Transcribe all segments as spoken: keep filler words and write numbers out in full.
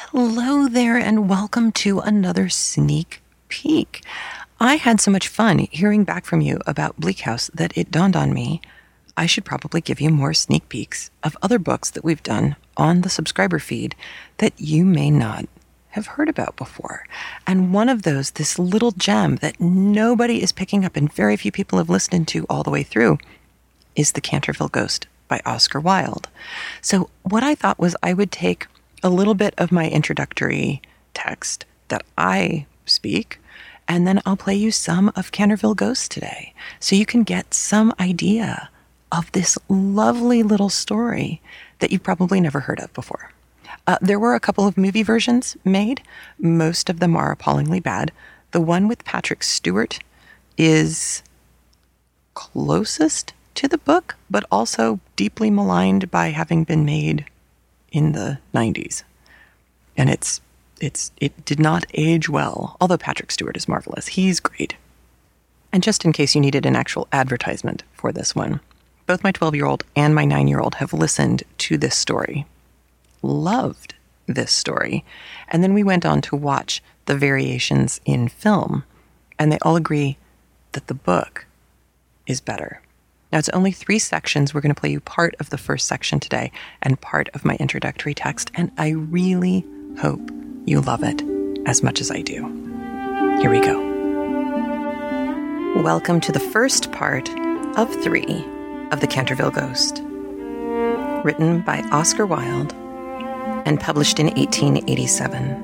Hello there, and welcome to another sneak peek. I had so much fun hearing back from you about Bleak House that it dawned on me I should probably give you more sneak peeks of other books that we've done on the subscriber feed that you may not have heard about before. And one of those, this little gem that nobody is picking up and very few people have listened to all the way through, is The Canterville Ghost by Oscar Wilde. So what I thought was I would take a little bit of my introductory text that I speak, and then I'll play you some of Canterville Ghost today, so you can get some idea of this lovely little story that you've probably never heard of before. Uh, there were a couple of movie versions made. Most of them are appallingly bad. The one with Patrick Stewart is closest to the book, but also deeply maligned by having been made in the nineties. And it's it's it did not age well, although Patrick Stewart is marvelous. He's great. And just in case you needed an actual advertisement for this one, both my twelve-year-old and my nine-year-old have listened to this story, loved this story, and then we went on to watch the variations in film, and they all agree that the book is better. Now, it's only three sections. We're going to play you part of the first section today and part of my introductory text, and I really hope you love it as much as I do. Here we go. Welcome to the first part of three of The Canterville Ghost, written by Oscar Wilde and published in eighteen eighty-seven.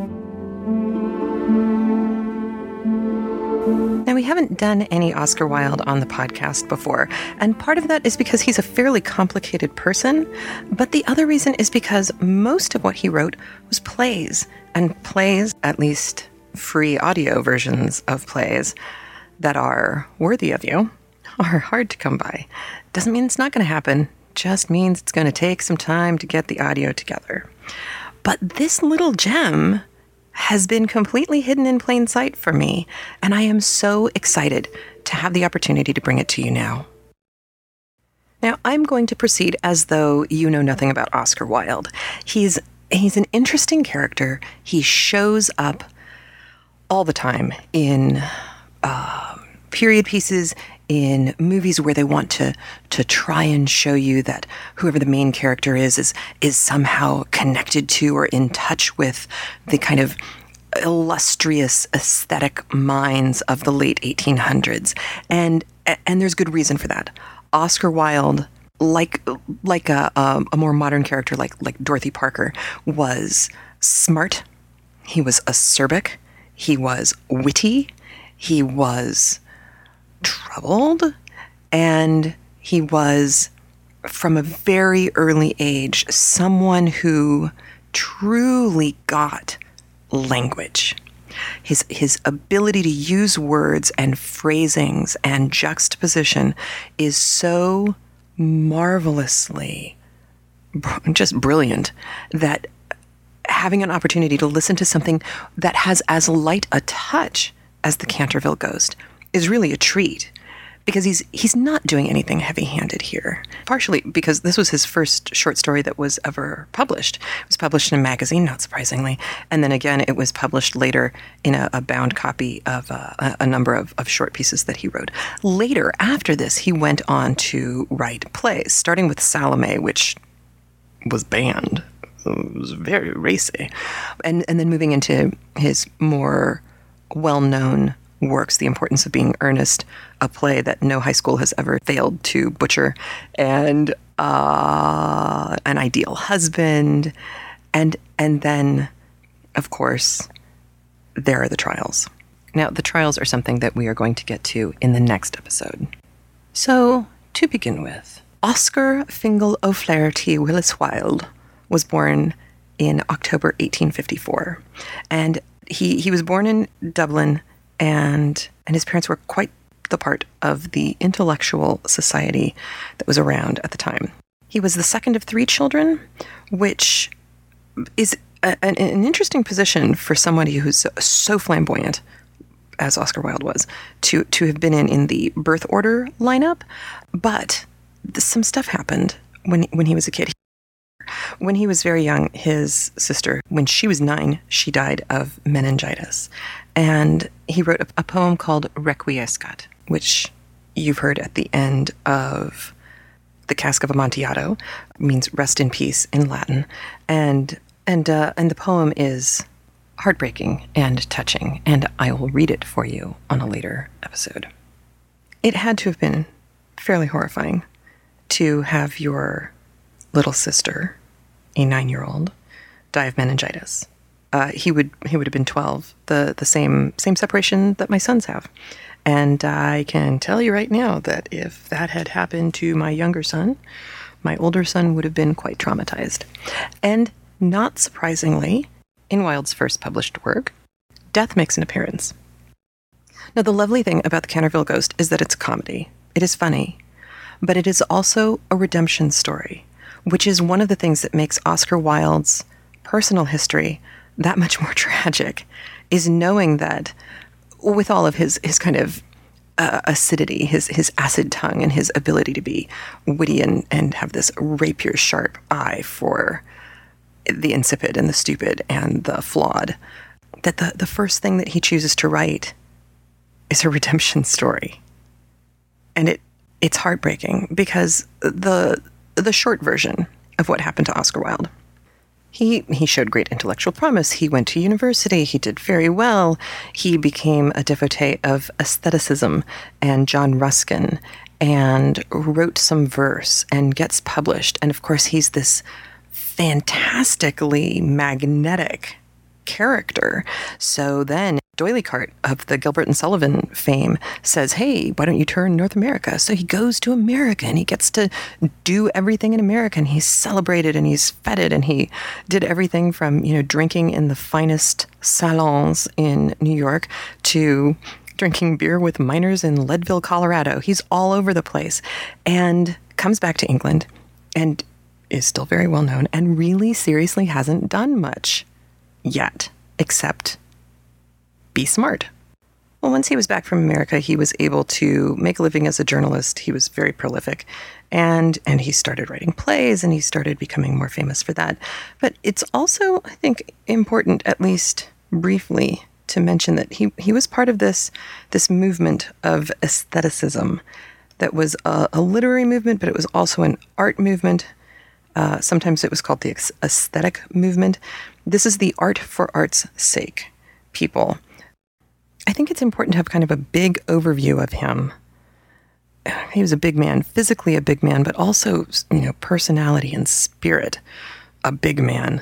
Now, we haven't done any Oscar Wilde on the podcast before, and part of that is because he's a fairly complicated person, but the other reason is because most of what he wrote was plays, and plays, at least free audio versions of plays that are worthy of you, are hard to come by. Doesn't mean it's not going to happen, just means it's going to take some time to get the audio together. But this little gem has been completely hidden in plain sight for me, and I am so excited to have the opportunity to bring it to you now. Now, I'm going to proceed as though you know nothing about Oscar Wilde. He's he's an interesting character. He shows up all the time in uh, period pieces, in movies where they want to to try and show you that whoever the main character is is is somehow connected to or in touch with the kind of illustrious aesthetic minds of the late eighteen hundreds. And and there's good reason for that. Oscar Wilde, like like a a, a more modern character like like Dorothy Parker, was smart. He was acerbic. He was witty. He was troubled, and he was, from a very early age, someone who truly got language. His his ability to use words and phrasings and juxtaposition is so marvelously just brilliant that having an opportunity to listen to something that has as light a touch as The Canterville Ghost is really a treat, because he's he's not doing anything heavy-handed here. Partially because this was his first short story that was ever published. It was published in a magazine, not surprisingly, and then again it was published later in a, a bound copy of uh, a, a number of, of short pieces that he wrote. Later, after this, he went on to write plays, starting with Salome, which was banned. It was very racy. And, and then moving into his more well-known works, The Importance of Being Earnest, a play that no high school has ever failed to butcher, and uh, An Ideal Husband, and and then, of course, there are the trials. Now, the trials are something that we are going to get to in the next episode. So, to begin with, Oscar Fingal O'Flaherty Willis Wilde was born in October eighteen fifty-four, and he he was born in Dublin. And and his parents were quite the part of the intellectual society that was around at the time. He was the second of three children, which is a, an, an interesting position for somebody who's so, so flamboyant, as Oscar Wilde was, to, to have been in, in the birth order lineup. But some stuff happened when when he was a kid. When he was very young, his sister, when she was nine, she died of meningitis. And he wrote a, a poem called Requiescat, which you've heard at the end of The Cask of Amontillado, means rest in peace in Latin. And and uh, and the poem is heartbreaking and touching, and I will read it for you on a later episode. It had to have been fairly horrifying to have your little sister, a nine-year-old, die of meningitis. Uh, he would he would have been twelve, the the same same separation that my sons have. And I can tell you right now that if that had happened to my younger son, my older son would have been quite traumatized. And not surprisingly, in Wilde's first published work, death makes an appearance. Now, the lovely thing about The Canterville Ghost is that it's a comedy. It is funny, but it is also a redemption story, which is one of the things that makes Oscar Wilde's personal history that much more tragic, is knowing that with all of his, his kind of uh, acidity, his, his acid tongue, and his ability to be witty and, and have this rapier-sharp eye for the insipid and the stupid and the flawed, that the, the first thing that he chooses to write is a redemption story. And it it's heartbreaking because the the short version of what happened to Oscar Wilde, he he showed great intellectual promise. He went to university. He did very well. He became a devotee of aestheticism and John Ruskin and wrote some verse and gets published. And of course, he's this fantastically magnetic character. So then D'Oyly-Carte of the Gilbert and Sullivan fame says, hey, why don't you tour North America? So he goes to America and he gets to do everything in America, and he's celebrated and he's feted, and he did everything from, you know, drinking in the finest salons in New York to drinking beer with miners in Leadville, Colorado. He's all over the place and comes back to England and is still very well known and really seriously hasn't done much yet, except be smart. Well, once he was back from America, he was able to make a living as a journalist. He was very prolific, and and he started writing plays, and he started becoming more famous for that. But it's also, I think, important, at least briefly, to mention that he, he was part of this, this movement of aestheticism that was a, a literary movement, but it was also an art movement. Uh, sometimes it was called the aesthetic movement. This is the art for art's sake people. I think it's important to have kind of a big overview of him. He was a big man, physically a big man, but also, you know, personality and spirit, a big man.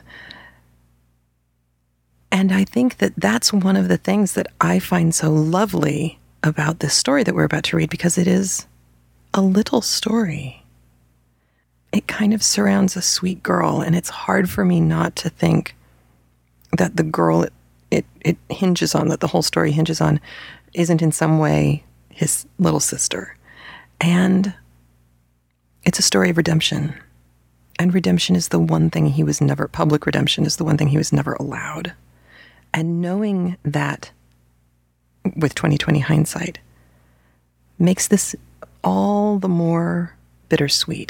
And I think that that's one of the things that I find so lovely about this story that we're about to read, because it is a little story. It kind of surrounds a sweet girl, and it's hard for me not to think that the girl it, it, it hinges on, that the whole story hinges on, isn't in some way his little sister. And it's a story of redemption. And redemption is the one thing he was never, public redemption is the one thing he was never allowed. And knowing that, with twenty twenty hindsight, makes this all the more bittersweet.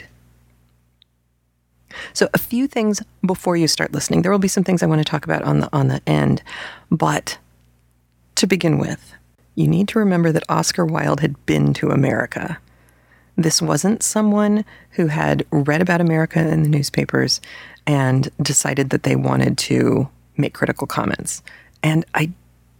So a few things before you start listening. There will be some things I want to talk about on the on the end. But to begin with, you need to remember that Oscar Wilde had been to America. This wasn't someone who had read about America in the newspapers and decided that they wanted to make critical comments. And I...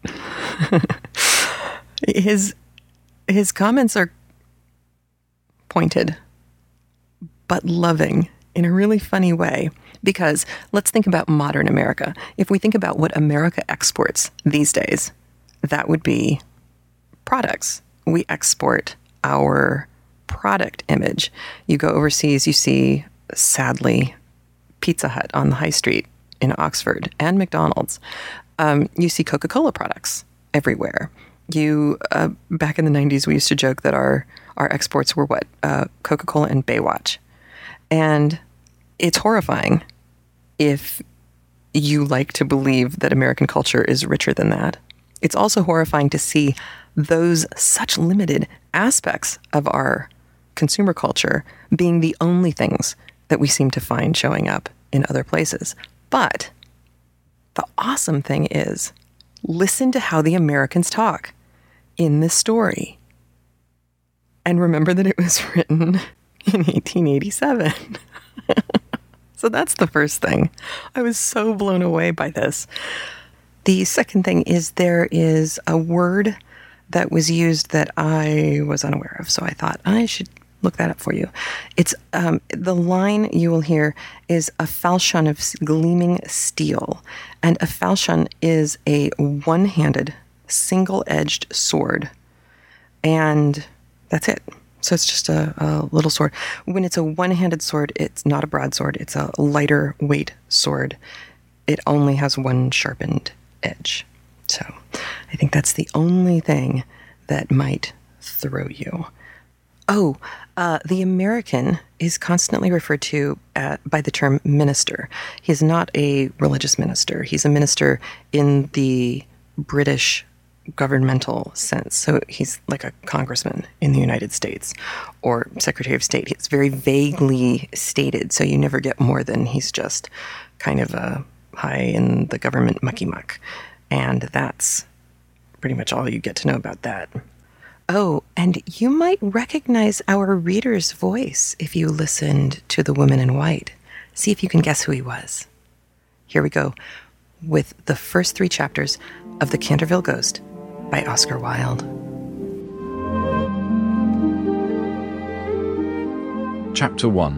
his his comments are pointed, but loving, in a really funny way, because let's think about modern America. If we think about what America exports these days, that would be products. We export our product image. You go overseas, you see, sadly, Pizza Hut on the high street in Oxford and McDonald's. Um, you see Coca-Cola products everywhere. You, uh, back in the nineties, we used to joke that our, our exports were what? Uh, Coca-Cola and Baywatch. And it's horrifying if you like to believe that American culture is richer than that. It's also horrifying to see those such limited aspects of our consumer culture being the only things that we seem to find showing up in other places. But the awesome thing is, listen to how the Americans talk in this story. And remember that it was written in eighteen eighty-seven. So that's the first thing. I was so blown away by this. The second thing is there is a word that was used that I was unaware of. So I thought I should look that up for you. It's um, the line you will hear is a falchion of gleaming steel. And a falchion is a one-handed, single-edged sword. And that's it. So it's just a, a little sword. When it's a one-handed sword, it's not a broadsword. It's a lighter weight sword. It only has one sharpened edge. So I think that's the only thing that might throw you. Oh, uh, the American is constantly referred to uh, by the term minister. He is not a religious minister. He's a minister in the British governmental sense. So he's like a congressman in the United States or Secretary of State. It's very vaguely stated, so you never get more than he's just kind of a high in the government mucky muck. And that's pretty much all you get to know about that. Oh, and you might recognize our reader's voice if you listened to The Woman in White. See if you can guess who he was. Here we go with the first three chapters of The Canterville Ghost by Oscar Wilde. Chapter one.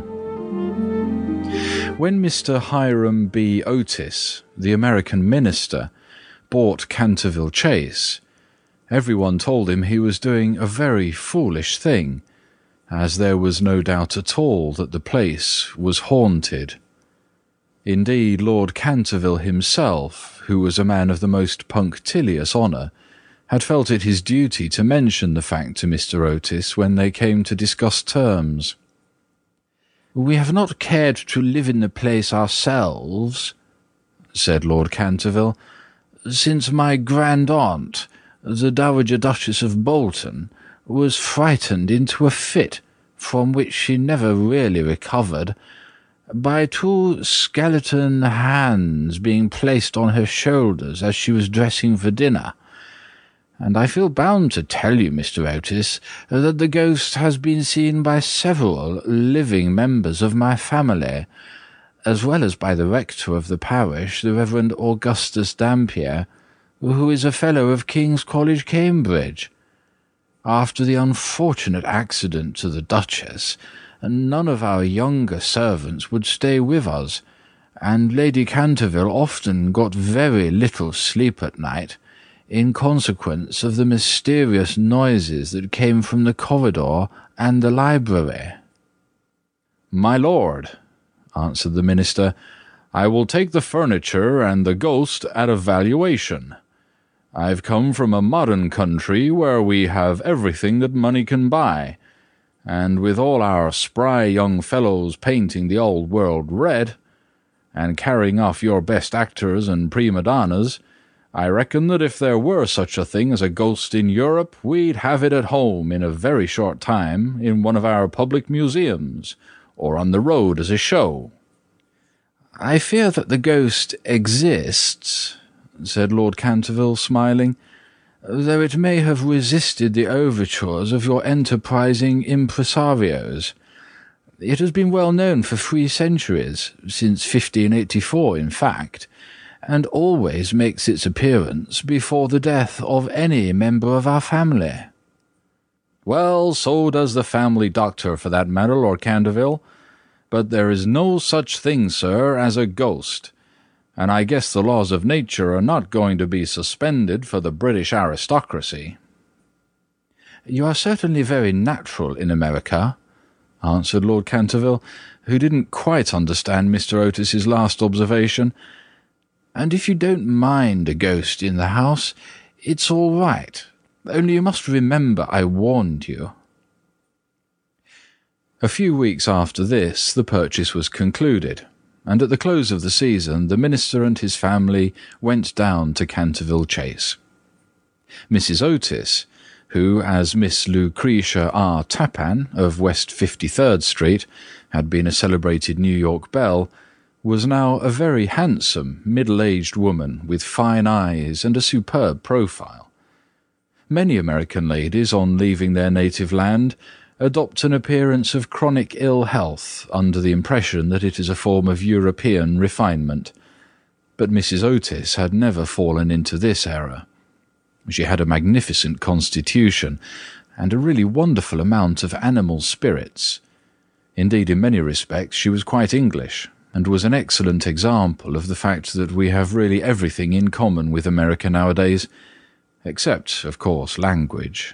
When Mister Hiram B. Otis, the American minister, bought Canterville Chase, everyone told him he was doing a very foolish thing, as there was no doubt at all that the place was haunted. Indeed, Lord Canterville himself, who was a man of the most punctilious honour, had felt it his duty to mention the fact to Mister Otis when they came to discuss terms. "We have not cared to live in the place ourselves," said Lord Canterville, "since my grand-aunt, the Dowager Duchess of Bolton, was frightened into a fit, from which she never really recovered, by two skeleton hands being placed on her shoulders as she was dressing for dinner. And I feel bound to tell you, Mister Otis, that the ghost has been seen by several living members of my family, as well as by the rector of the parish, the Reverend Augustus Dampier, who is a fellow of King's College, Cambridge. After the unfortunate accident to the Duchess, none of our younger servants would stay with us, and Lady Canterville often got very little sleep at night, in consequence of the mysterious noises that came from the corridor and the library." "My lord," answered the minister, "I will take the furniture and the ghost at a valuation. I've come from a modern country where we have everything that money can buy, and with all our spry young fellows painting the old world red, and carrying off your best actors and prima donnas, I reckon that if there were such a thing as a ghost in Europe, we'd have it at home in a very short time in one of our public museums, or on the road as a show." "I fear that the ghost exists," said Lord Canterville, smiling, "though it may have resisted the overtures of your enterprising impresarios. It has been well known for three centuries, since fifteen eighty-four in fact, and always makes its appearance before the death of any member of our family." "Well, so does the family doctor, for that matter, Lord Canterville. But there is no such thing, sir, as a ghost, and I guess the laws of nature are not going to be suspended for the British aristocracy." "You are certainly very natural in America," answered Lord Canterville, who didn't quite understand Mister Otis's last observation. "And if you don't mind a ghost in the house, it's all right. Only you must remember I warned you." A few weeks after this, the purchase was concluded, and at the close of the season the minister and his family went down to Canterville Chase. Missus Otis, who, as Miss Lucretia R. Tappan, of West fifty-third Street, had been a celebrated New York belle, was now a very handsome, middle-aged woman with fine eyes and a superb profile. Many American ladies, on leaving their native land, adopt an appearance of chronic ill health under the impression that it is a form of European refinement. But Missus Otis had never fallen into this error. She had a magnificent constitution and a really wonderful amount of animal spirits. Indeed, in many respects, she was quite English, and was an excellent example of the fact that we have really everything in common with America nowadays, except, of course, language.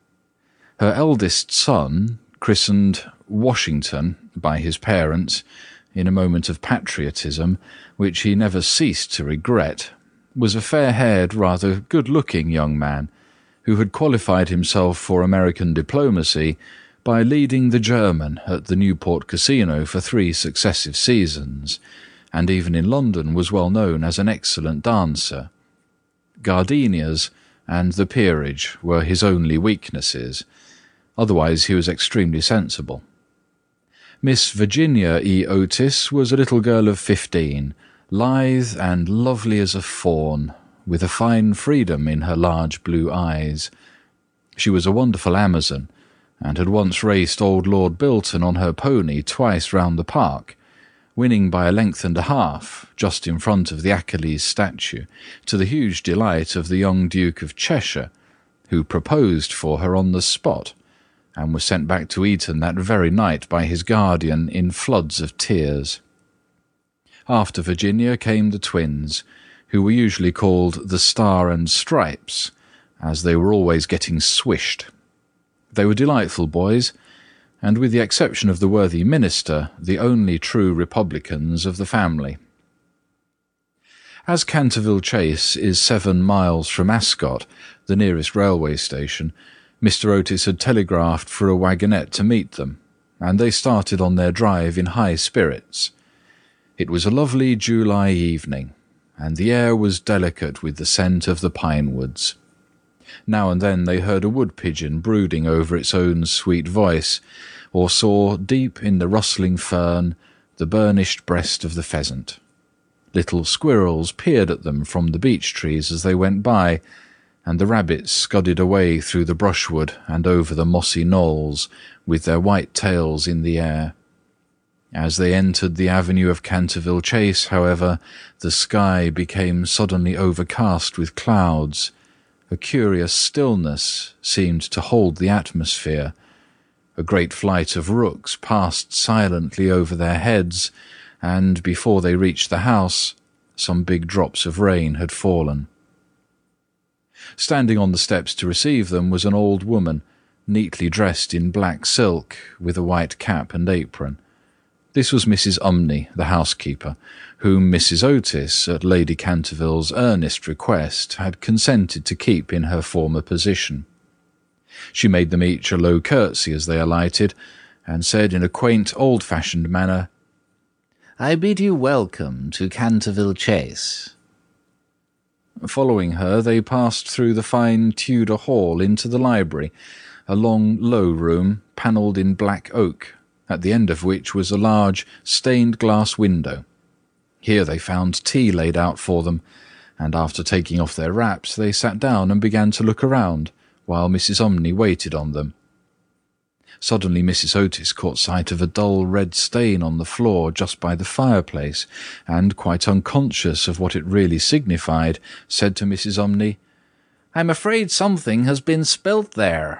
Her eldest son, christened Washington by his parents, in a moment of patriotism, which he never ceased to regret, was a fair-haired, rather good-looking young man, who had qualified himself for American diplomacy by leading the German at the Newport Casino for three successive seasons, and even in London was well known as an excellent dancer. Gardenias and the peerage were his only weaknesses. Otherwise he was extremely sensible. Miss Virginia E. Otis was a little girl of fifteen, lithe and lovely as a fawn, with a fine freedom in her large blue eyes. She was a wonderful Amazon, and had once raced old Lord Bilton on her pony twice round the park, winning by a length and a half, just in front of the Achilles statue, to the huge delight of the young Duke of Cheshire, who proposed for her on the spot, and was sent back to Eton that very night by his guardian in floods of tears. After Virginia came the twins, who were usually called the Star and Stripes, as they were always getting swished. They were delightful boys, and with the exception of the worthy minister, the only true republicans of the family. As Canterville Chase is seven miles from Ascot, the nearest railway station, Mister Otis had telegraphed for a wagonette to meet them, and they started on their drive in high spirits. It was a lovely July evening, and the air was delicate with the scent of the pine woods. Now and then they heard a wood-pigeon brooding over its own sweet voice, or saw, deep in the rustling fern, the burnished breast of the pheasant. Little squirrels peered at them from the beech-trees as they went by, and the rabbits scudded away through the brushwood and over the mossy knolls, with their white tails in the air. As they entered the avenue of Canterville Chase, however, the sky became suddenly overcast with clouds. A curious stillness seemed to hold the atmosphere. A great flight of rooks passed silently over their heads, and before they reached the house, some big drops of rain had fallen. Standing on the steps to receive them was an old woman, neatly dressed in black silk, with a white cap and apron. This was Missus Umney, the housekeeper, whom Missus Otis, at Lady Canterville's earnest request, had consented to keep in her former position. She made them each a low curtsy as they alighted, and said in a quaint, old-fashioned manner, "I bid you welcome to Canterville Chase." Following her, they passed through the fine Tudor hall into the library, a long, low room, panelled in black oak, at the end of which was a large stained-glass window. Here they found tea laid out for them, and after taking off their wraps they sat down and began to look around, while Missus Umney waited on them. Suddenly Missus Otis caught sight of a dull red stain on the floor just by the fireplace, and, quite unconscious of what it really signified, said to Missus Umney, "I'm afraid something has been spilt there."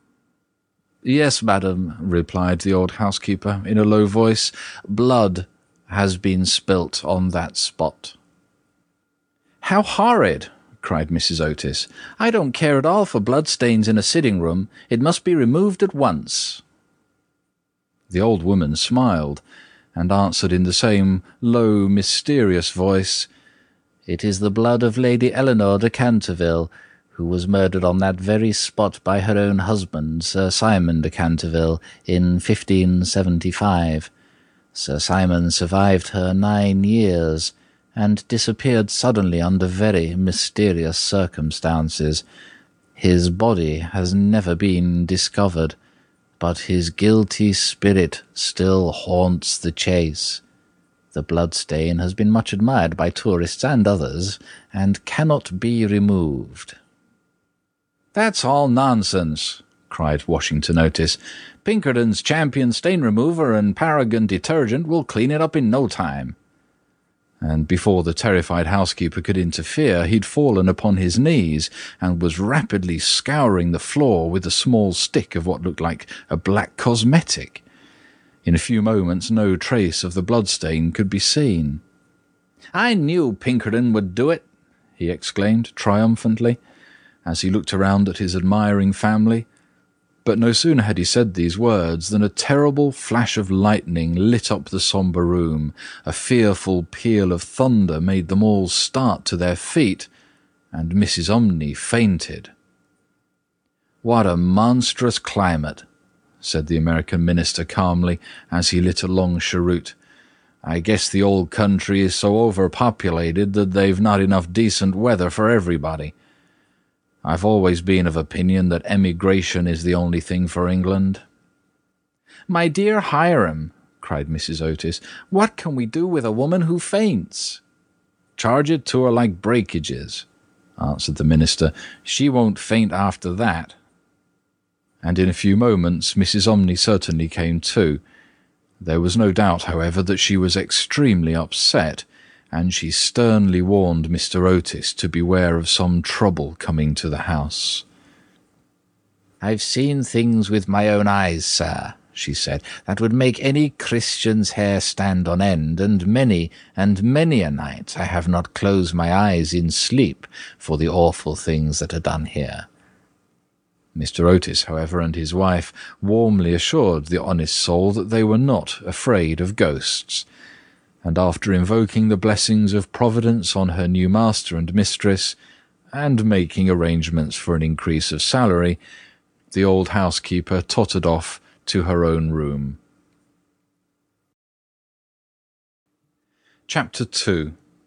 "Yes, madam," replied the old housekeeper in a low voice, "blood has been spilt on that spot." "How horrid!" cried Missus Otis. "I don't care at all for bloodstains in a sitting-room. It must be removed at once." The old woman smiled, and answered in the same low, mysterious voice, "It is the blood of Lady Eleanor de Canterville, who was murdered on that very spot by her own husband, Sir Simon de Canterville, in fifteen seventy-five. Sir Simon survived her nine years, and disappeared suddenly under very mysterious circumstances. His body has never been discovered, but his guilty spirit still haunts the Chase. The bloodstain has been much admired by tourists and others, and cannot be removed." "That's all nonsense," cried Washington Otis. "Pinkerton's Champion Stain Remover and Paragon Detergent will clean it up in no time." And before the terrified housekeeper could interfere, he'd fallen upon his knees and was rapidly scouring the floor with a small stick of what looked like a black cosmetic. In a few moments no trace of the bloodstain could be seen. "I knew Pinkerton would do it," he exclaimed triumphantly, as he looked around at his admiring family. But no sooner had he said these words than a terrible flash of lightning lit up the sombre room, a fearful peal of thunder made them all start to their feet, and Missus Umney fainted. "What a monstrous climate," said the American minister calmly, as he lit a long cheroot. "I guess the old country is so overpopulated that they've not enough decent weather for everybody. I've always been of opinion that emigration is the only thing for England." "My dear Hiram," cried Missus Otis, "what can we do with a woman who faints?" "Charge it to her like breakages," answered the minister. "She won't faint after that." And in a few moments Missus Umney certainly came to. There was no doubt, however, that she was extremely upset, and she sternly warned Mister Otis to beware of some trouble coming to the house. "I've seen things with my own eyes, sir," she said, "that would make any Christian's hair stand on end, and many and many a night I have not closed my eyes in sleep for the awful things that are done here." Mister Otis, however, and his wife warmly assured the honest soul that they were not afraid of ghosts, and after invoking the blessings of Providence on her new master and mistress, and making arrangements for an increase of salary, the old housekeeper tottered off to her own room. Chapter two.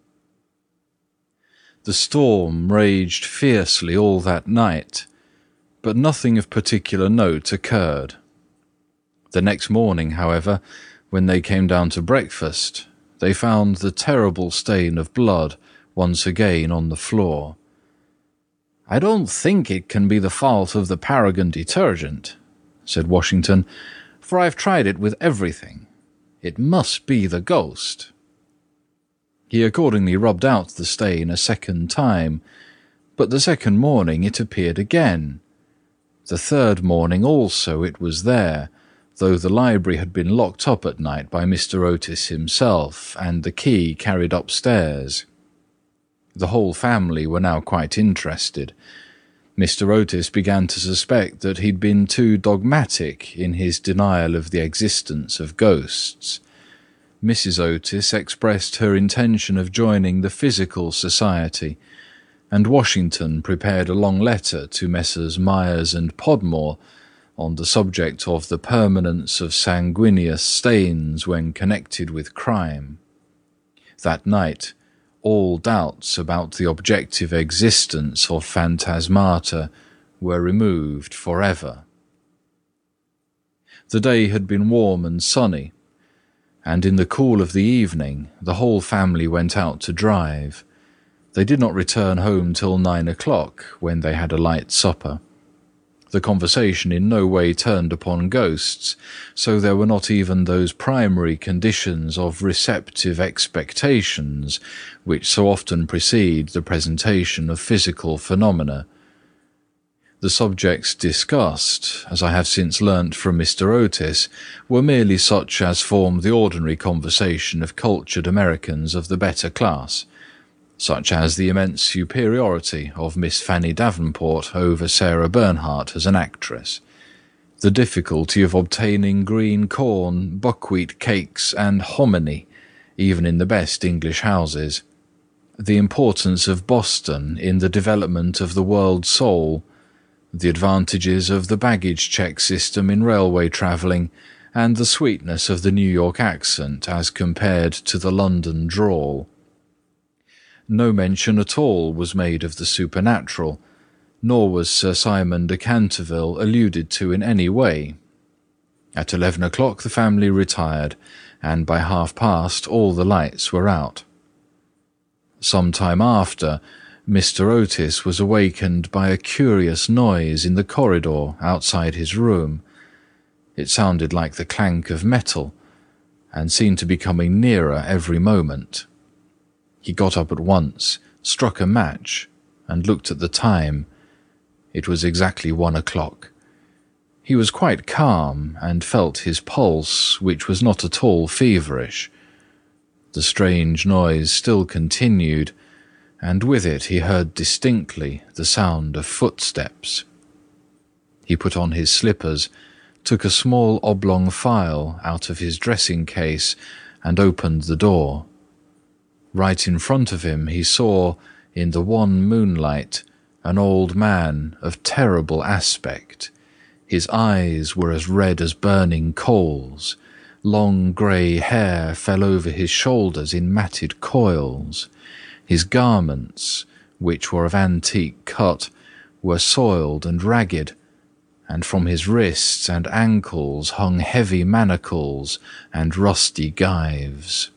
The storm raged fiercely all that night, but nothing of particular note occurred. The next morning, however, when they came down to breakfast, they found the terrible stain of blood once again on the floor. "I don't think it can be the fault of the Paragon Detergent," said Washington, "for I've tried it with everything. It must be the ghost." He accordingly rubbed out the stain a second time, but the second morning it appeared again. The third morning also it was there, though the library had been locked up at night by Mister Otis himself, and the key carried upstairs. The whole family were now quite interested. Mister Otis began to suspect that he'd been too dogmatic in his denial of the existence of ghosts. Missus Otis expressed her intention of joining the Physical Society, and Washington prepared a long letter to Messrs. Myers and Podmore on the subject of the permanence of sanguineous stains when connected with crime. That night, all doubts about the objective existence of phantasmata were removed forever. The day had been warm and sunny, and in the cool of the evening the whole family went out to drive. They did not return home till nine o'clock, when they had a light supper. The conversation in no way turned upon ghosts, so there were not even those primary conditions of receptive expectations which so often precede the presentation of physical phenomena. The subjects discussed, as I have since learnt from Mister Otis, were merely such as form the ordinary conversation of cultured Americans of the better class, such as the immense superiority of Miss Fanny Davenport over Sarah Bernhardt as an actress, the difficulty of obtaining green corn, buckwheat cakes, and hominy, even in the best English houses, the importance of Boston in the development of the world soul, the advantages of the baggage check system in railway travelling, and the sweetness of the New York accent as compared to the London drawl. No mention at all was made of the supernatural, nor was Sir Simon de Canterville alluded to in any way. At eleven o'clock the family retired, and by half-past all the lights were out. Some time after, Mister Otis was awakened by a curious noise in the corridor outside his room. It sounded like the clank of metal, and seemed to be coming nearer every moment. He got up at once, struck a match, and looked at the time. It was exactly one o'clock. He was quite calm, and felt his pulse, which was not at all feverish. The strange noise still continued, and with it he heard distinctly the sound of footsteps. He put on his slippers, took a small oblong file out of his dressing-case, and opened the door. Right in front of him he saw, in the wan moonlight, an old man of terrible aspect. His eyes were as red as burning coals. Long grey hair fell over his shoulders in matted coils. His garments, which were of antique cut, were soiled and ragged, and from his wrists and ankles hung heavy manacles and rusty gyves.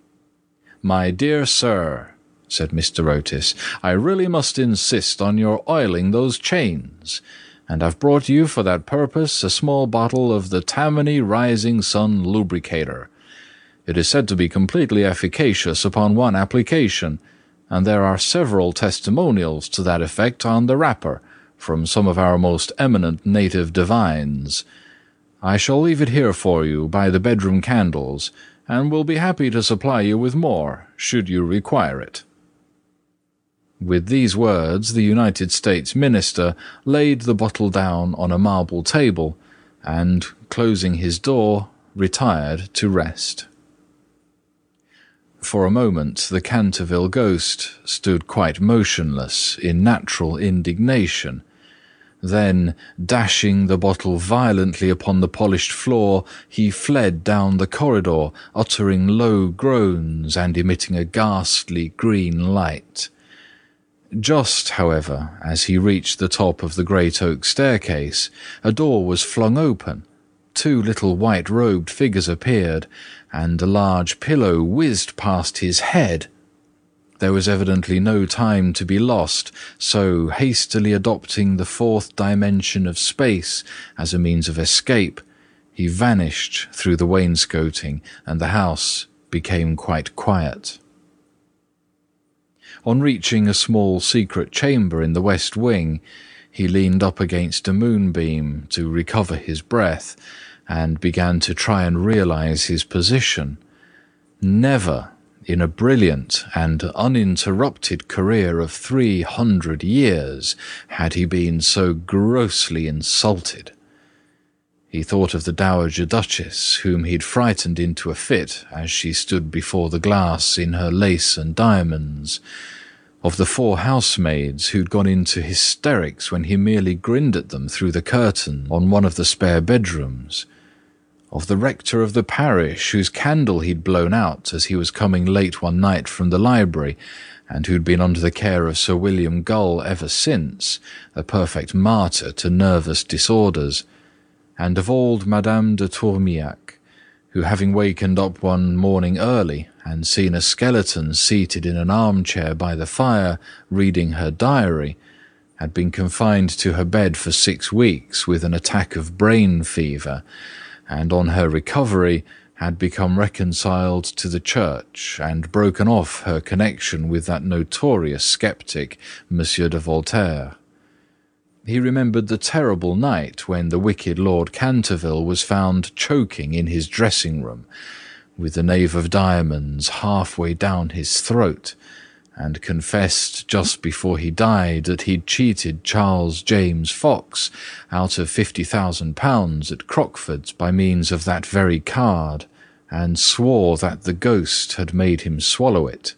"My dear sir," said Mister Otis, "I really must insist on your oiling those chains, and I've brought you for that purpose a small bottle of the Tammany Rising Sun Lubricator. It is said to be completely efficacious upon one application, and there are several testimonials to that effect on the wrapper from some of our most eminent native divines. I shall leave it here for you by the bedroom candles, and will be happy to supply you with more, should you require it." With these words the United States Minister laid the bottle down on a marble table, and, closing his door, retired to rest. For a moment the Canterville ghost stood quite motionless in natural indignation. Then, dashing the bottle violently upon the polished floor, he fled down the corridor, uttering low groans and emitting a ghastly green light. Just, however, as he reached the top of the great oak staircase, a door was flung open. Two little white-robed figures appeared, and a large pillow whizzed past his head. There was evidently no time to be lost, so, hastily adopting the fourth dimension of space as a means of escape, he vanished through the wainscoting, and the house became quite quiet. On reaching a small secret chamber in the west wing, he leaned up against a moonbeam to recover his breath, and began to try and realize his position. Never, in a brilliant and uninterrupted career of three hundred years, had he been so grossly insulted. He thought of the Dowager Duchess, whom he'd frightened into a fit as she stood before the glass in her lace and diamonds, of the four housemaids who'd gone into hysterics when he merely grinned at them through the curtain on one of the spare bedrooms, of the rector of the parish whose candle he'd blown out as he was coming late one night from the library, and who'd been under the care of Sir William Gull ever since, a perfect martyr to nervous disorders, and of old Madame de Tourmillac, who, having wakened up one morning early and seen a skeleton seated in an armchair by the fire reading her diary, had been confined to her bed for six weeks with an attack of brain fever, and on her recovery had become reconciled to the Church and broken off her connection with that notorious sceptic, Monsieur de Voltaire. He remembered the terrible night when the wicked Lord Canterville was found choking in his dressing-room, with the knave of diamonds halfway down his throat, and confessed just before he died that he'd cheated Charles James Fox out of fifty thousand pounds at Crockford's by means of that very card, and swore that the ghost had made him swallow it.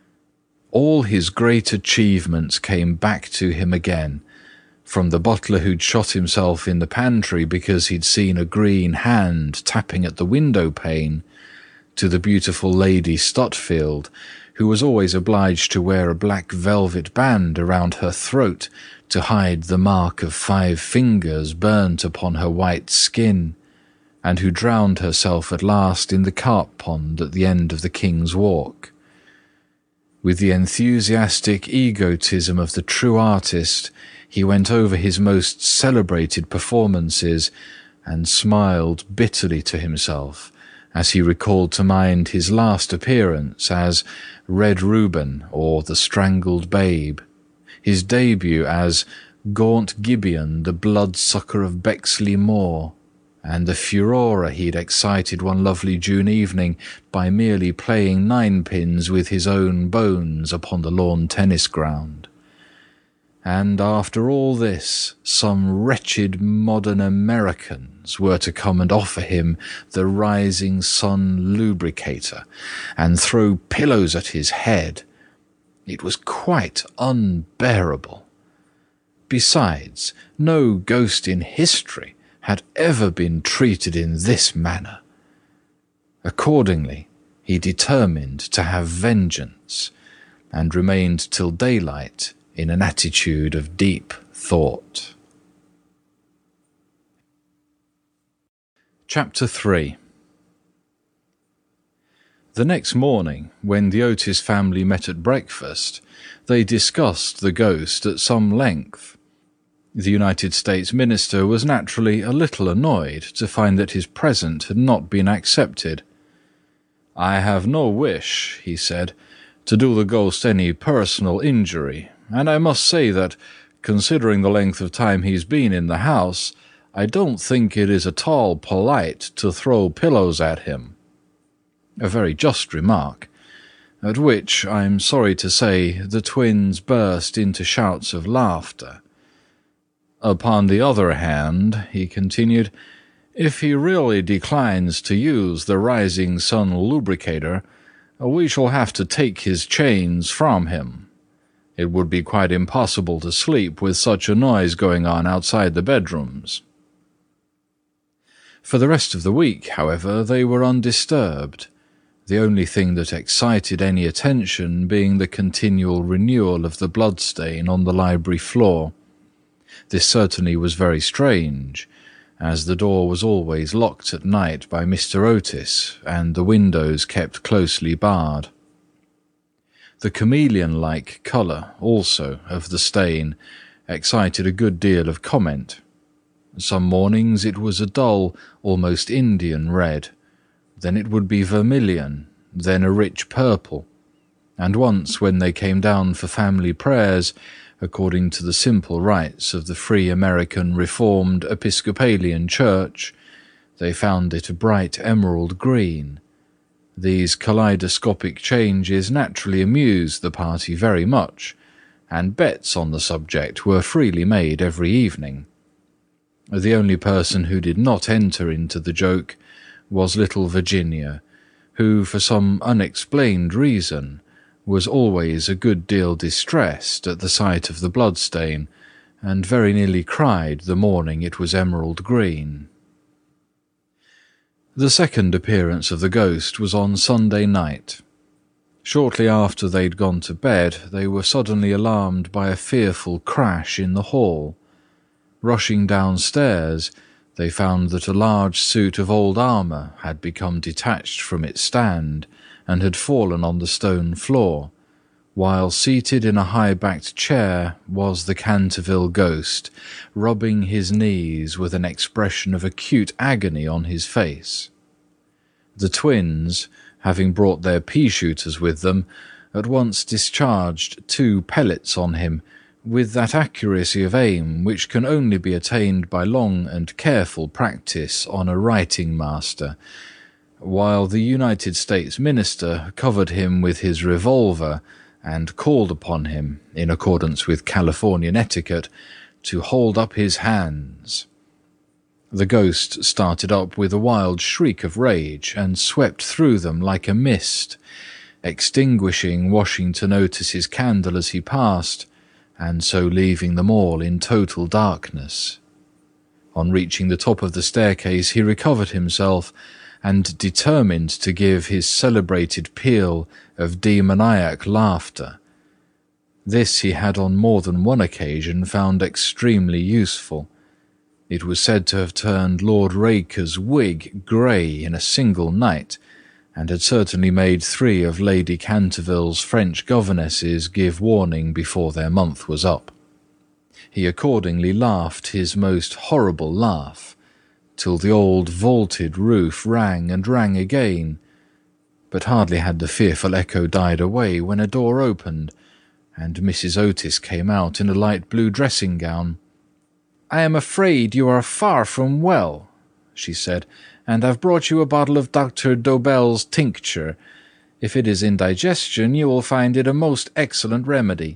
All his great achievements came back to him again, from the butler who'd shot himself in the pantry because he'd seen a green hand tapping at the window-pane, to the beautiful Lady Stutfield, who was always obliged to wear a black velvet band around her throat to hide the mark of five fingers burnt upon her white skin, and who drowned herself at last in the carp pond at the end of the King's Walk. With the enthusiastic egotism of the true artist, he went over his most celebrated performances and smiled bitterly to himself as he recalled to mind his last appearance as Red Reuben or the Strangled Babe, his debut as Gaunt Gibeon, the bloodsucker of Bexley Moor, and the furore he'd excited one lovely June evening by merely playing ninepins with his own bones upon the lawn tennis ground. And after all this, some wretched modern Americans were to come and offer him the Rising Sun lubricator and throw pillows at his head. It was quite unbearable. Besides, no ghost in history had ever been treated in this manner. Accordingly, he determined to have vengeance, and remained till daylight in an attitude of deep thought. Chapter three. The next morning, when the Otis family met at breakfast, they discussed the ghost at some length. The United States minister was naturally a little annoyed to find that his present had not been accepted. "I have no wish," he said, "to do the ghost any personal injury, and I must say that, considering the length of time he's been in the house, I don't think it is at all polite to throw pillows at him." A very just remark, at which, I'm sorry to say, the twins burst into shouts of laughter. "Upon the other hand," he continued, "if he really declines to use the Rising Sun lubricator, we shall have to take his chains from him. It would be quite impossible to sleep with such a noise going on outside the bedrooms." For the rest of the week, however, they were undisturbed, the only thing that excited any attention being the continual renewal of the bloodstain on the library floor. This certainly was very strange, as the door was always locked at night by Mister Otis, and the windows kept closely barred. The chameleon-like colour, also, of the stain excited a good deal of comment. Some mornings it was a dull, almost Indian red, then it would be vermilion, then a rich purple, and once when they came down for family prayers, according to the simple rites of the Free American Reformed Episcopalian Church, they found it a bright emerald green. These kaleidoscopic changes naturally amused the party very much, and bets on the subject were freely made every evening. The only person who did not enter into the joke was little Virginia, who, for some unexplained reason, was always a good deal distressed at the sight of the bloodstain, and very nearly cried the morning it was emerald green. The second appearance of the ghost was on Sunday night. Shortly after they'd gone to bed, they were suddenly alarmed by a fearful crash in the hall. Rushing downstairs, they found that a large suit of old armour had become detached from its stand, and had fallen on the stone floor, while seated in a high-backed chair was the Canterville ghost, rubbing his knees with an expression of acute agony on his face. The twins, having brought their pea-shooters with them, at once discharged two pellets on him, with that accuracy of aim which can only be attained by long and careful practice on a writing-master, while the United States minister covered him with his revolver and called upon him, in accordance with Californian etiquette, to hold up his hands. The ghost started up with a wild shriek of rage and swept through them like a mist, extinguishing Washington Otis's candle as he passed, and so leaving them all in total darkness. On reaching the top of the staircase he recovered himself, and determined to give his celebrated peal of demoniac laughter. This he had on more than one occasion found extremely useful. It was said to have turned Lord Raker's wig grey in a single night, and had certainly made three of Lady Canterville's French governesses give warning before their month was up. He accordingly laughed his most horrible laugh, till the old vaulted roof rang and rang again, but hardly had the fearful echo died away when a door opened, and Missus Otis came out in a light blue dressing-gown. "I am afraid you are far from well," she said, "and I've brought you a bottle of Doctor Dobell's tincture. If it is indigestion, you will find it a most excellent remedy."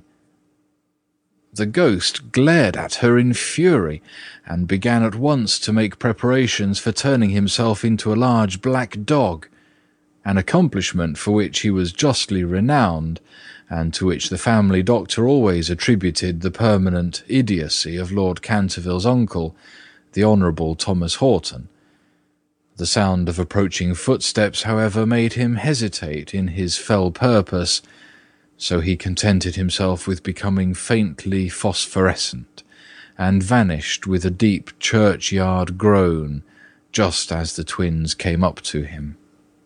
The ghost glared at her in fury, and began at once to make preparations for turning himself into a large black dog, an accomplishment for which he was justly renowned, and to which the family doctor always attributed the permanent idiocy of Lord Canterville's uncle, the Honourable Thomas Horton. The sound of approaching footsteps, however, made him hesitate in his fell purpose, so he contented himself with becoming faintly phosphorescent, and vanished with a deep churchyard groan, just as the twins came up to him.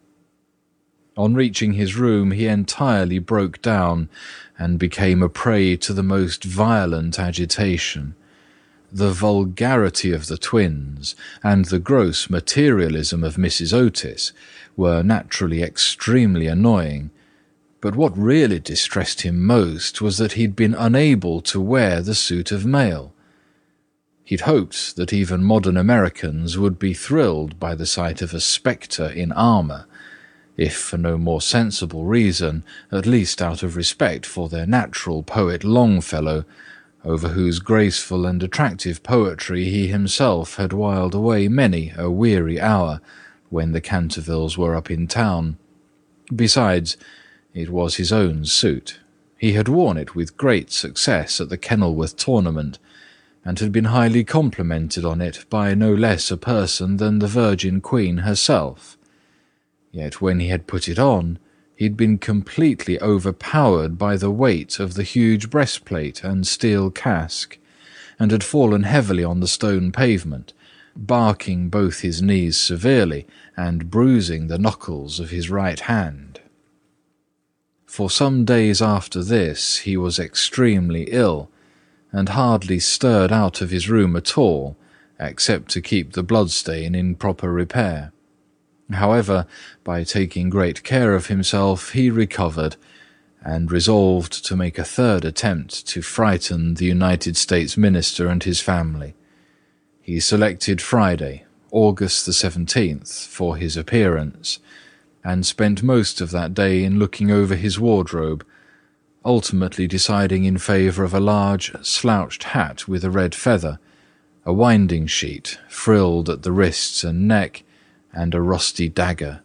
On reaching his room he entirely broke down, and became a prey to the most violent agitation. The vulgarity of the twins, and the gross materialism of Missus Otis, were naturally extremely annoying, but what really distressed him most was that he'd been unable to wear the suit of mail. He'd hoped that even modern Americans would be thrilled by the sight of a spectre in armour, if for no more sensible reason, at least out of respect for their natural poet Longfellow, over whose graceful and attractive poetry he himself had whiled away many a weary hour when the Cantervilles were up in town. Besides, it was his own suit. He had worn it with great success at the Kenilworth tournament, and had been highly complimented on it by no less a person than the Virgin Queen herself. Yet when he had put it on, he had been completely overpowered by the weight of the huge breastplate and steel casque, and had fallen heavily on the stone pavement, barking both his knees severely, and bruising the knuckles of his right hand. For some days after this he was extremely ill, and hardly stirred out of his room at all, except to keep the bloodstain in proper repair. However, by taking great care of himself, he recovered, and resolved to make a third attempt to frighten the United States Minister and his family. He selected Friday, August the seventeenth, for his appearance, and spent most of that day in looking over his wardrobe, ultimately deciding in favour of a large slouched hat with a red feather, a winding sheet frilled at the wrists and neck, and a rusty dagger.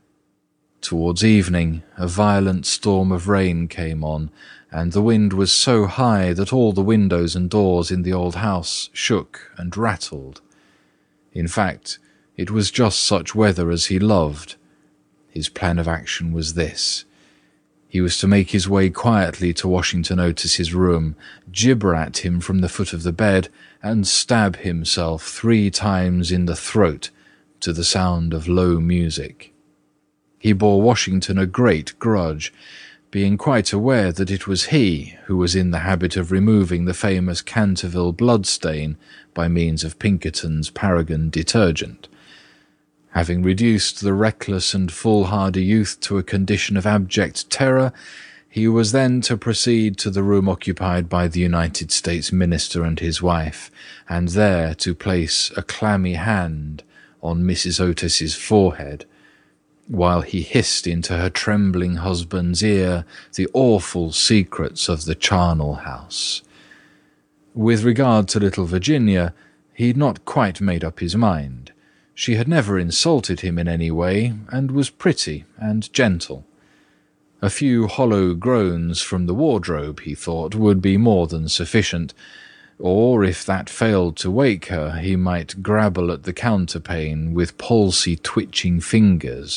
Towards evening a violent storm of rain came on, and the wind was so high that all the windows and doors in the old house shook and rattled. In fact, it was just such weather as he loved. His plan of action was this. He was to make his way quietly to Washington Otis's room, gibber at him from the foot of the bed, and stab himself three times in the throat to the sound of low music. He bore Washington a great grudge, being quite aware that it was he who was in the habit of removing the famous Canterville bloodstain by means of Pinkerton's Paragon detergent. Having reduced the reckless and foolhardy youth to a condition of abject terror, he was then to proceed to the room occupied by the United States Minister and his wife, and there to place a clammy hand on Missus Otis's forehead, while he hissed into her trembling husband's ear the awful secrets of the charnel house. With regard to little Virginia, he had not quite made up his mind. She had never insulted him in any way, and was pretty and gentle. A few hollow groans from the wardrobe, he thought, would be more than sufficient, or if that failed to wake her, he might grabble at the counterpane with palsy-twitching fingers.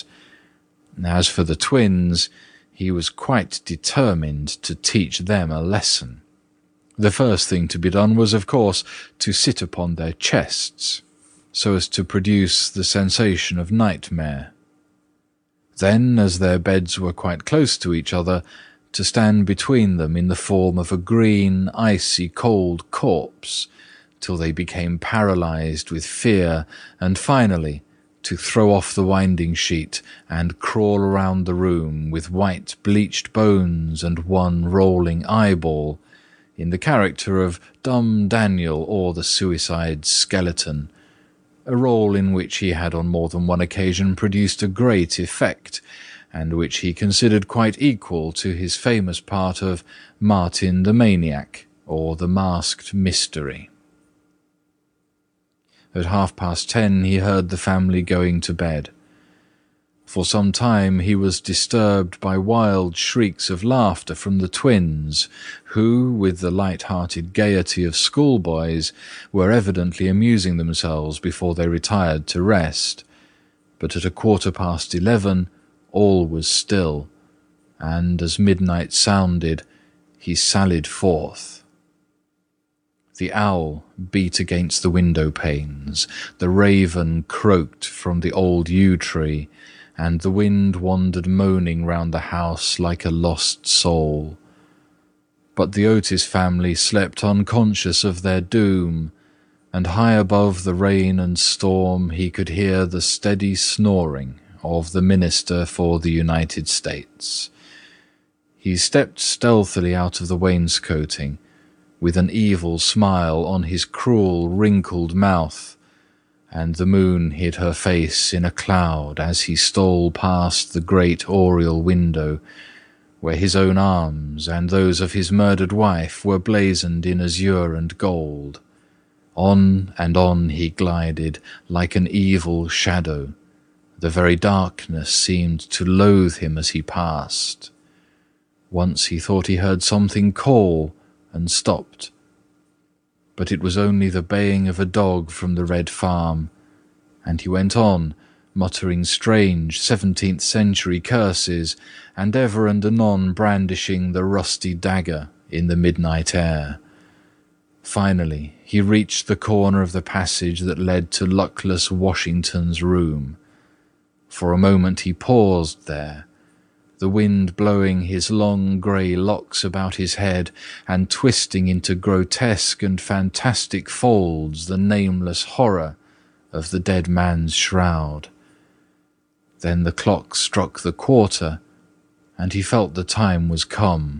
As for the twins, he was quite determined to teach them a lesson. The first thing to be done was, of course, to sit upon their chests, so as to produce the sensation of nightmare. Then, as their beds were quite close to each other, to stand between them in the form of a green, icy cold corpse, till they became paralyzed with fear, and finally to throw off the winding sheet and crawl around the room with white bleached bones and one rolling eyeball, in the character of Dumb Daniel or the Suicide Skeleton, a role in which he had on more than one occasion produced a great effect, and which he considered quite equal to his famous part of Martin the Maniac, or the Masked Mystery. At half past ten he heard the family going to bed. For some time he was disturbed by wild shrieks of laughter from the twins, who, with the light-hearted gaiety of schoolboys, were evidently amusing themselves before they retired to rest. But at a quarter past eleven all was still, and as midnight sounded, he sallied forth. The owl beat against the window-panes, the raven croaked from the old yew-tree, and the wind wandered moaning round the house like a lost soul. But the Otis family slept unconscious of their doom, and high above the rain and storm he could hear the steady snoring of the Minister for the United States. He stepped stealthily out of the wainscoting, with an evil smile on his cruel, wrinkled mouth, and the moon hid her face in a cloud as he stole past the great oriel window, where his own arms and those of his murdered wife were blazoned in azure and gold. On and on he glided, like an evil shadow. The very darkness seemed to loathe him as he passed. Once he thought he heard something call, and stopped. But it was only the baying of a dog from the Red Farm, and he went on, muttering strange seventeenth-century curses, and ever and anon brandishing the rusty dagger in the midnight air. Finally, he reached the corner of the passage that led to luckless Washington's room. For a moment he paused there, the wind blowing his long grey locks about his head and twisting into grotesque and fantastic folds the nameless horror of the dead man's shroud. Then the clock struck the quarter, and he felt the time was come.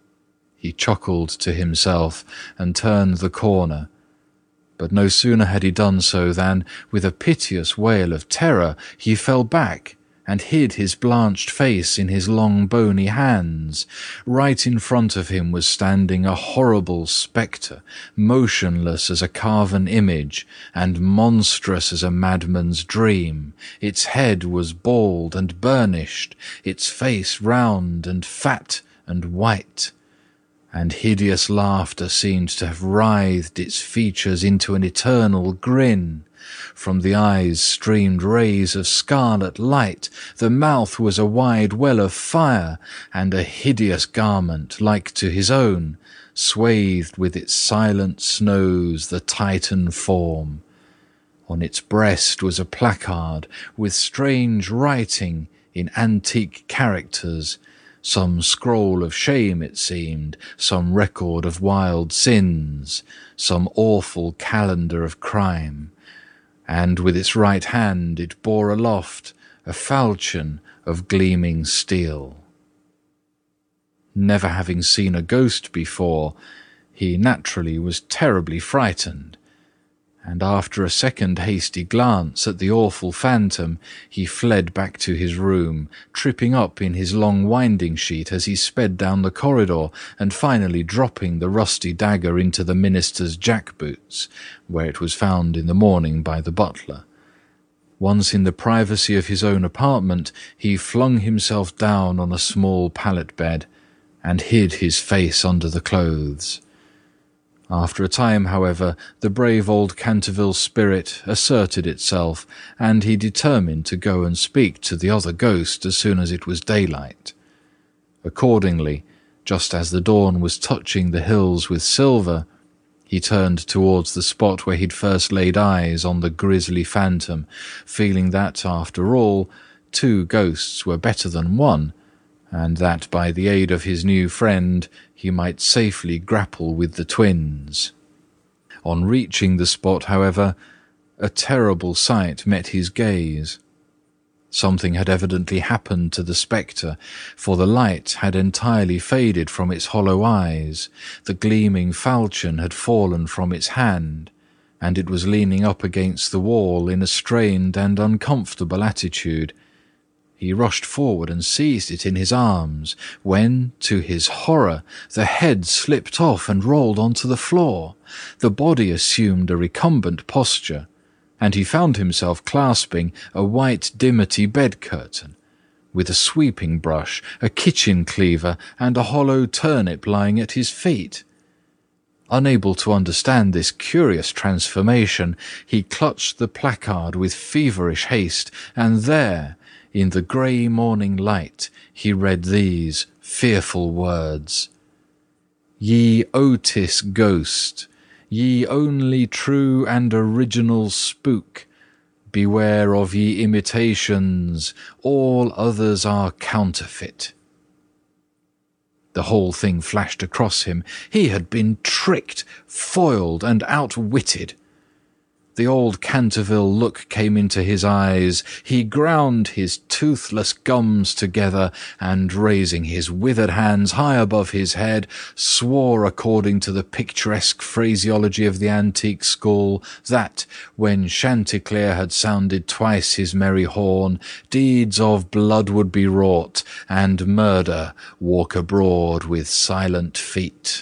He chuckled to himself and turned the corner, but no sooner had he done so than, with a piteous wail of terror, he fell back and hid his blanched face in his long bony hands. Right in front of him was standing a horrible spectre, motionless as a carven image, and monstrous as a madman's dream. Its head was bald and burnished, its face round and fat and white, and hideous laughter seemed to have writhed its features into an eternal grin. From the eyes streamed rays of scarlet light, the mouth was a wide well of fire, and a hideous garment, like to his own, swathed with its silent snows the Titan form. On its breast was a placard with strange writing in antique characters, some scroll of shame it seemed, some record of wild sins, some awful calendar of crime. And with its right hand it bore aloft a falchion of gleaming steel. Never having seen a ghost before, he naturally was terribly frightened, and after a second hasty glance at the awful phantom, he fled back to his room, tripping up in his long winding sheet as he sped down the corridor, and finally dropping the rusty dagger into the minister's jack-boots, where it was found in the morning by the butler. Once in the privacy of his own apartment, he flung himself down on a small pallet bed, and hid his face under the clothes. After a time, however, the brave old Canterville spirit asserted itself, and he determined to go and speak to the other ghost as soon as it was daylight. Accordingly, Just as the dawn was touching the hills with silver, he turned towards the spot where he'd first laid eyes on the grisly phantom, feeling that, after all, two ghosts were better than one, and that by the aid of his new friend he might safely grapple with the twins. On reaching the spot, however, a terrible sight met his gaze. Something had evidently happened to the spectre, for the light had entirely faded from its hollow eyes, the gleaming falchion had fallen from its hand, and it was leaning up against the wall in a strained and uncomfortable attitude. He rushed forward and seized it in his arms, when, to his horror, the head slipped off and rolled onto the floor. The body assumed a recumbent posture, and he found himself clasping a white dimity bed curtain, with a sweeping brush, a kitchen cleaver, and a hollow turnip lying at his feet. Unable to understand this curious transformation, he clutched the placard with feverish haste, and there, in the grey morning light, he read these fearful words: "Ye Otis ghost, ye only true and original spook, beware of ye imitations, all others are counterfeit." The whole thing flashed across him. He had been tricked, foiled, and outwitted. The old Canterville look came into his eyes. He ground his toothless gums together, and raising his withered hands high above his head, swore, according to the picturesque phraseology of the antique school, that, when Chanticleer had sounded twice his merry horn, deeds of blood would be wrought, and murder walk abroad with silent feet.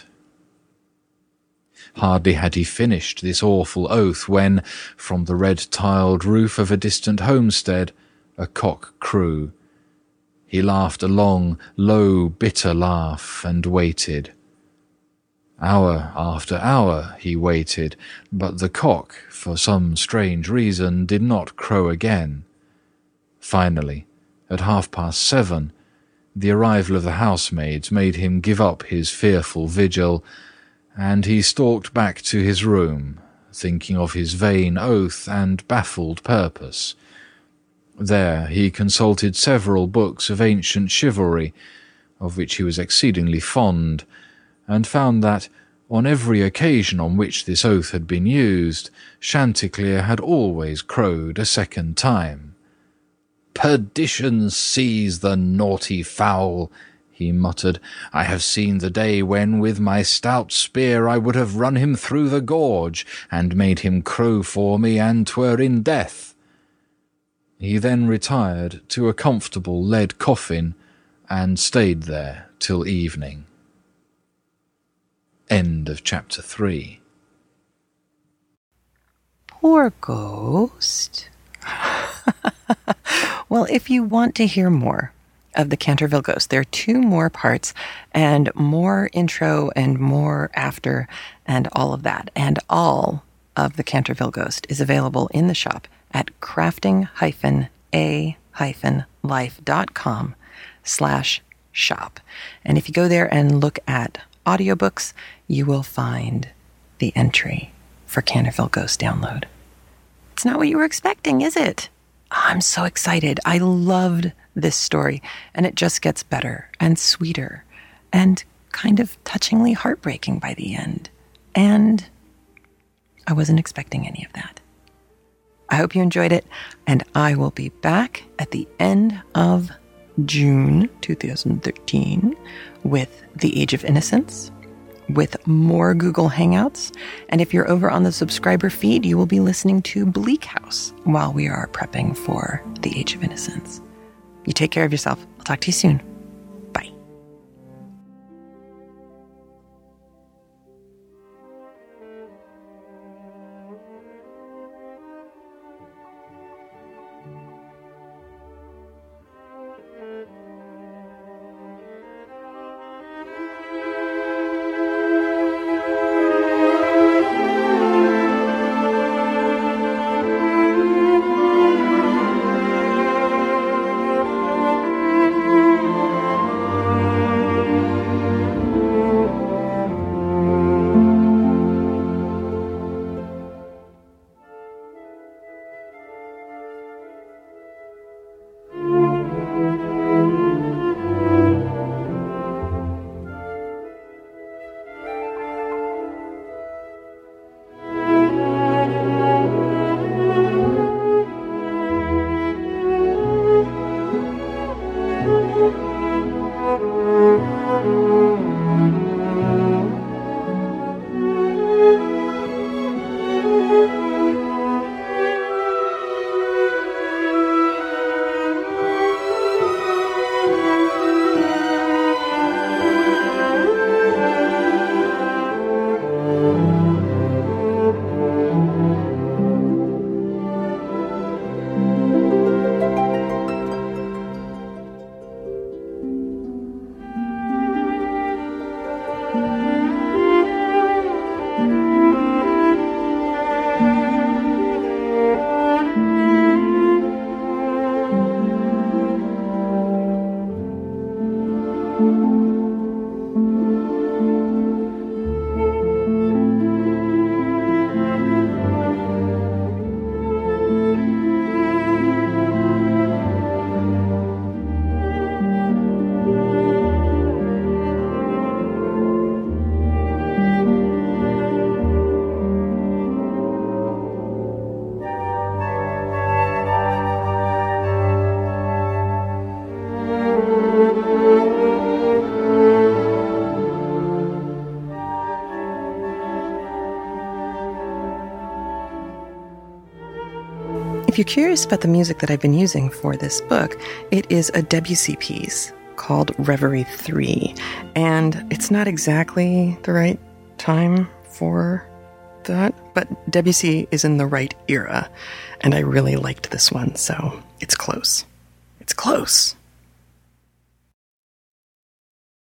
Hardly had he finished this awful oath when, from the red-tiled roof of a distant homestead, a cock crew. He laughed a long, low, bitter laugh, and waited. Hour after hour he waited, but the cock, for some strange reason, did not crow again. Finally, at half-past seven, the arrival of the housemaids made him give up his fearful vigil, and he stalked back to his room, thinking of his vain oath and baffled purpose. There he consulted several books of ancient chivalry, of which he was exceedingly fond, and found that, on every occasion on which this oath had been used, Chanticleer had always crowed a second time. "Perdition seize the naughty fowl!" he muttered. "I have seen the day when, with my stout spear, I would have run him through the gorge, and made him crow for me, and 'twere in death." He then retired to a comfortable lead coffin, and stayed there till evening. End of chapter three. Poor ghost. Well, if you want to hear more of the Canterville Ghost, there are two more parts and more intro and more after and all of that. And all of the Canterville Ghost is available in the shop at crafting a life dot com slash shop. And if you go there and look at audiobooks, you will find the entry for Canterville Ghost download. It's not what you were expecting, is it? I'm so excited. I loved this story, and it just gets better and sweeter and kind of touchingly heartbreaking by the end. And I wasn't expecting any of that. I hope you enjoyed it, and I will be back at the end of June twenty thirteen with The Age of Innocence, with more Google Hangouts, and if you're over on the subscriber feed, you will be listening to Bleak House while we are prepping for The Age of Innocence. You take care of yourself. I'll talk to you soon. Bye. Thank you. if you're curious about the music that I've been using for this book, it is a Debussy piece called Reverie three. And it's not exactly the right time for that, but Debussy is in the right era. And I really liked this one, so it's close. It's close.